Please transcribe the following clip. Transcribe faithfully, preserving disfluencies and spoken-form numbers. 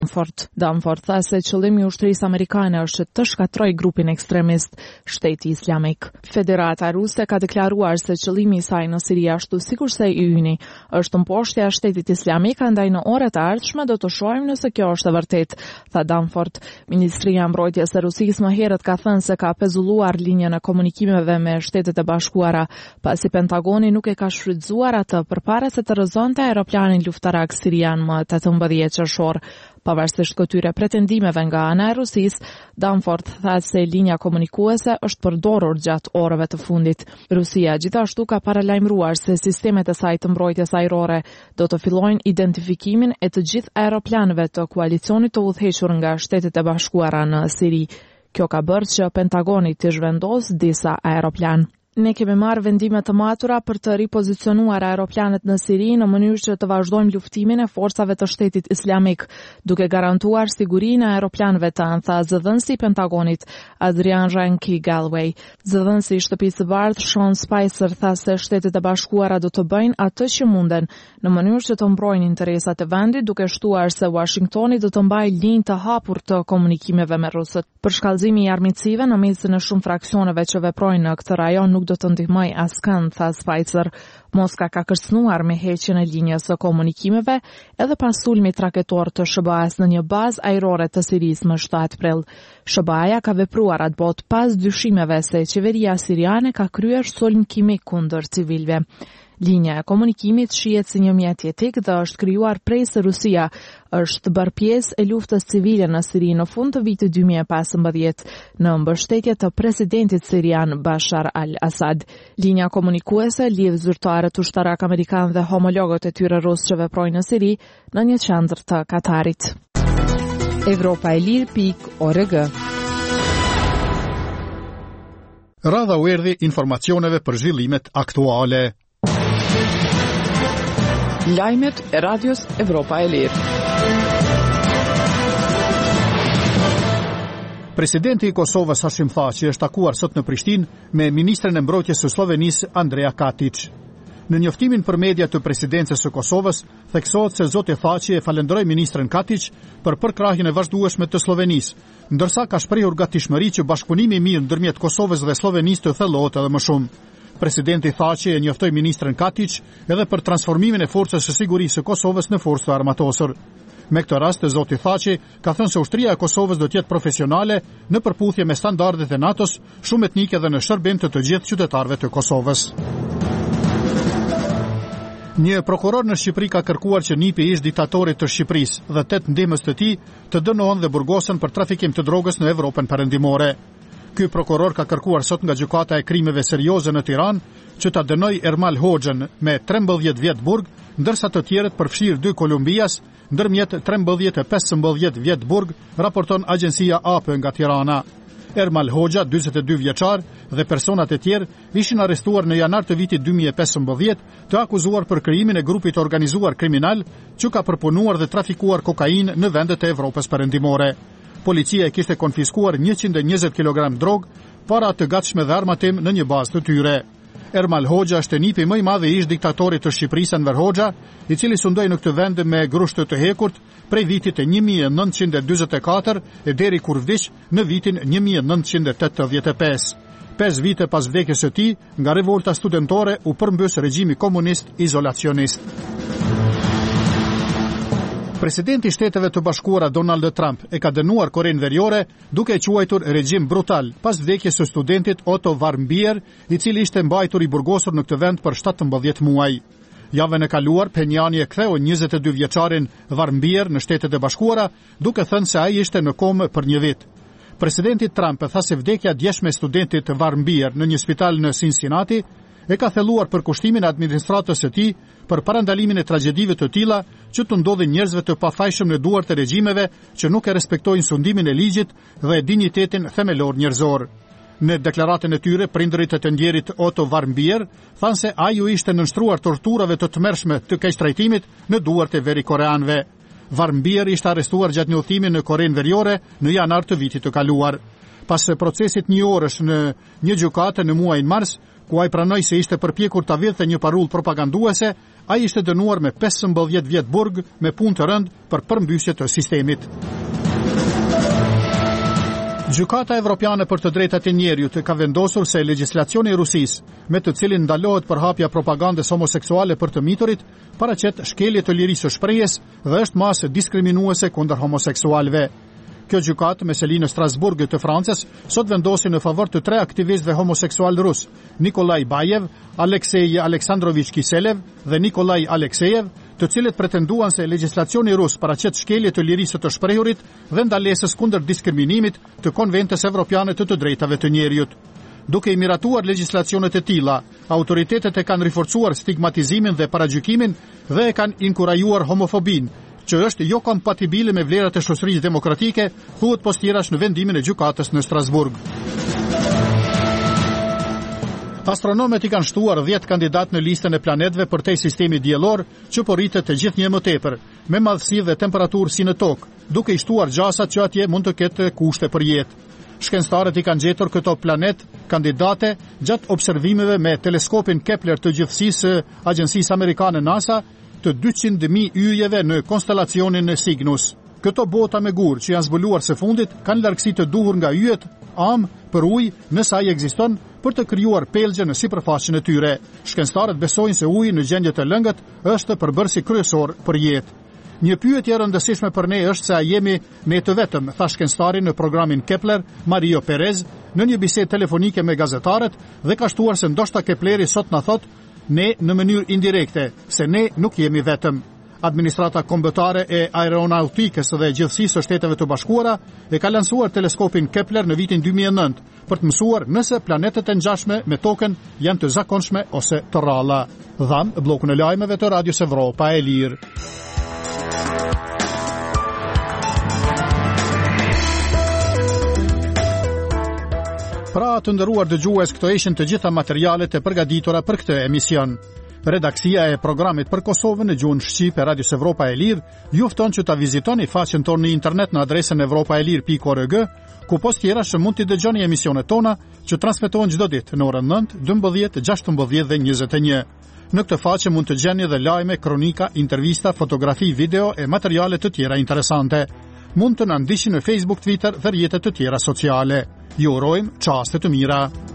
Fort. Danfort tha se qëllimi i ushtrisë amerikane është të shkatrojë grupin ekstremist Shteti Islamik. Federata Ruse ka deklaruar se qëllimi i saj në Siri ashtu sikurse i yni është mposhtja e Shtetit Islamik, andaj në orët e ardhshme do të shohim nëse kjo është e vërtetë, tha Danfort. Ministria e Mbrojtjes së Rusisë më herët ka thënë se ka pezulluar linjën e komunikimeve me Shtetet e Bashkuara, pasi Pentagoni nuk e ka shfrytzuar atë përpara se të rrëzonte aeroplanin luftarak sirian më tetëmbëdhjetë qershor. Pavarësisht këtyre pretendimeve nga ana e Rusisë, Danfort tha se linja komunikuese është përdorur gjatë orëve të fundit. Rusia gjithashtu ka paralajmëruar se sistemet e saj të mbrojtjes ajrore do të fillojnë identifikimin e të gjithë aeroplanëve të koalicionit të udhëhequr nga Shtetet e Bashkuara në Siri. Kjo ka bërë që Pentagoni të zhvendos disa aeroplan. Ne kemi marrë vendime të matura për të ripozicionuar aeroplanet në Siri në mënyrë që të vazhdojmë luftimin e forcave të Shtetit Islamik, duke garantuar sigurinë e aeroplanëve tanë, tha zëdhënësi i Pentagonit Adrian Ranki Galway. Zëdhënësi i Shtëpisë së Bardhë Sean Spicer tha se Shtetet e Bashkuara do të bëjnë atë që munden në mënyrë që të mbrojnë interesat e vendit, duke shtuar se Washingtoni do të mbajë linjë të hapur të komunikimeve me rusët. Për shkallëzimi i armiqësive në mesin e shumë fraksioneve që veprojnë në këtë rajon nuk do të ndihmoj askënd, tha Spicer. Moska ka kërcënuar me heqjen e linjës së komunikimeve edhe pas sulmit raketor të S B A-s në një bazë ajrore të Sirisë më shtatë prill. S B A-ja ka vepruar atë botë pas dyshimeve se qeveria siriane ka kryer sulm kimik kundër civilëve. Linja e komunikimit shihet si një mjet jetik dhe është krijuar prej se Rusia është bërë pjesë e luftës civile në Siri në fund të vitit dy mijë e pesëmbëdhjetë në mbështetje të presidentit sirian Bashar al-Assad. Linja komunikuese lidh zyrtarët ushtarak amerikan dhe homologët e tyre rusë që veprojnë në Siri në një qendër të Katarit. Evropa e lirë pikë org. Radha u erdhi informacioneve për zhvillimet aktuale. Lajmet e Radios Evropa e Lirë. Presidenti i Kosovës Hashim Thaçi është takuar sot në Prishtinë me ministren e mbrojtjes së Slovenisë Andrea Katić. Në njoftimin për media të presidencës së Kosovës, theksohet se zoti Thaçi e falenderoi ministren Katić për përkrahjen e vazhdueshme të Slovenisë, ndërsa ka shprehur gatishmëri që bashkëpunimi i mirë ndërmjet Kosovës dhe Slovenisë të thellohet edhe më shumë. Presidenti Thaçi e njoftoi ministren Katić edhe për transformimin e forcës së sigurisë së Kosovës në forcë të armatosur. Me këtë rast, zoti Thaçi ka thënë se ushtria e Kosovës do të jetë profesionale në përputhje me standardet e NATO-s, shumë etnike dhe në shërbim të të gjithë qytetarëve të Kosovës. Një prokuror në Shqipëri ka kërkuar që nipi i ish diktatorit të Shqipërisë dhe tetë ndihmës të tij të dënohen dhe burgosen për trafikim të drogës në Evropën perëndimore. Ky prokuror ka kërkuar sot nga gjykata e krimeve serioze në Tiranë që ta dënoj Ermal Hoxhën me trembëdhjetë vjet burg, ndërsa të tjerët përfshirë dy Kolumbias, ndërmjet trembëdhjetë e pesëmbëdhjetë vjet burg, raporton agjencia A P nga Tirana. Ermal Hoxha, dyzet e dy vjeçar, dhe personat e tjerë ishin arrestuar në janar të vitit dy mijë e pesëmbëdhjetë, të akuzuar për krijimin e grupit organizuar kriminal që ka përpunuar dhe trafikuar kokainë në vendet e Evropës perëndimore. Policia e kishte konfiskuar njëqind e njëzet kilogram drog, para të gatshme dhe armatim në një bazë të tyre. Ermal Hoxha është nipi më i madh i ish diktatorit të Shqipërisë Enver Hoxha, i cili sundoi në këtë vend me grushtë të hekurt prej vitit e një mijë e nëntëqind e dyzet e katër e deri kur vdiq në vitin një mijë e nëntëqind e tetëdhjetë e pesë. Pesë vite pas vdekjes së tij, nga revolta studentore u përmbys regjimi komunist izolacionist. Presidenti i Shteteve të Bashkuara Donald Trump e ka dënuar Korenë Veriore duke e quajtur regjim brutal pas vdekjes së studentit Otto Warmbier, i cili ishte mbajtur i burgosur në këtë vend për shtatëmbëdhjetë muaj. Javën e kaluar, Penjani e ktheu njëzet e dy vjeçarin Warmbier në Shtetet e Bashkuara, duke thënë se ai ishte në komë për një vit. Presidenti Trump tha se vdekja djeshme e studentit Warmbier në një spital në Cincinnati e ka thelluar përkushtimin e administratës së tij për parandalimin e tragjedive të tilla që të ndodhin njerëzve të pafajshëm në duart e regjimeve që nuk e respektojnë sundimin e ligjit dhe dinjitetin themelor njerëzor. Në deklaratën e tyre, prindërit e të ndjerit Otto Warmbier thanë se ai u ishte nënshtruar torturave të tmerrshme të keqtrajtimit në duart e veri koreanëve. Warmbier ishte arrestuar gjatë një udhëtimi në Korenë Veriore në janar të vitit të kaluar. Pas procesit një orësh në një gjykatë në muajin mars, ku ai pranoi se ishte përpjekur ta vidhte një parull propaganduese, ai ishte dënuar me pesëmbëdhjetë vjet burg me punë të rënd për përmbysje të sistemit. Gjykata Evropiane për të drejtat e njerëzit ka vendosur se legjislacioni i Rusisë, me të cilin ndalohet përhapja propagandës homoseksuale për të miturit, paraqet shkelje të lirisë së shprehjes dhe është masë diskriminuese kundër homoseksualëve. Kjo gjykatë me seli në Strasburg të Francës sot vendosi në favor të tre aktivistëve homoseksual rus, Nikolaj Bajev, Aleksej Aleksandrovich Kiselev dhe Nikolaj Aleksejev, të cilët pretenduan se legjislacioni rus paraqet shkelje të lirisë të shprehurit dhe ndalesës kundër diskriminimit të konventës evropiane të të drejtave të njerëzit. Duke i miratuar legjislacionet e tilla, autoritetet e kanë riforcuar stigmatizimin dhe paragjykimin dhe e kanë inkurajuar homofobinë, që është jo kompatibile me vlerat e shoqërisë demokratike, thuhet postirash në vendimin e gjykatës në Strasburg. Astronomët i kanë shtuar dhjetë kandidat në listën e planetëve përtej sistemit diellor, që po rritet të gjithnjë më tepër, me madhësi dhe temperaturë si në tokë, duke i shtuar gjasat që atje mund të ketë kushte për jetë. Shkencëtarët i kanë gjetur këto planet kandidate gjatë observimeve me teleskopin Kepler të gjithësisë agjencisë amerikane NASA, të dyqind mijë yjeve në konstelacionin e Cygnus. Këto bota me gur që janë zbuluar së fundit kanë largësi të duhur nga yjet, am për ujë nëse ai ekziston për të krijuar pelgje në sipërfaqen e tyre. Shkencëtarët besojnë se uji në gjendje të lëngët është përbërësi kryesor për jetë. Një pyetje e rëndësishme për ne është se a jemi ne të vetëm, tha shkencëtari në programin Kepler, Mario Perez, në një bisedë telefonike me gazetarët dhe ka shtuar se ndoshta Kepleri sot na thot ne në mënyrë indirekte, se ne nuk jemi vetëm. Administrata kombëtare e aeronautikës dhe gjithësisë së Shteteve të Bashkuara e ka lansuar teleskopin Kepler në vitin dy mijë e nëntë për të mësuar nëse planetet e ngjashme me Tokën janë të zakonshme ose të rralla. Dham bllokun e lajmeve të Radios Evropa e Lirë. Pra të nderuar dëgjues, këto ishin të gjitha materialet e përgatitura për këtë emision. Redaksia e programit për Kosovën në gjuhën shqipe e Radios Evropa e Lirë ju fton që ta vizitoni faqen tonë në internet në adresën evropaelir pikë org, ku post tjera që mund t'i dëgjoni emisionet tona që transmetohen çdo ditë në orën nëntë, dymbëdhjetë, gjashtëmbëdhjetë dhe njëzet e një. Në këtë faqe mund të gjeni edhe lajme, kronika, intervista, fotografi, video e materiale të tjera interesante. Mund të na ndiqni në Facebook, Twitter dhe rrjetet të tjera sociale. Ju urojmë çaste të mira.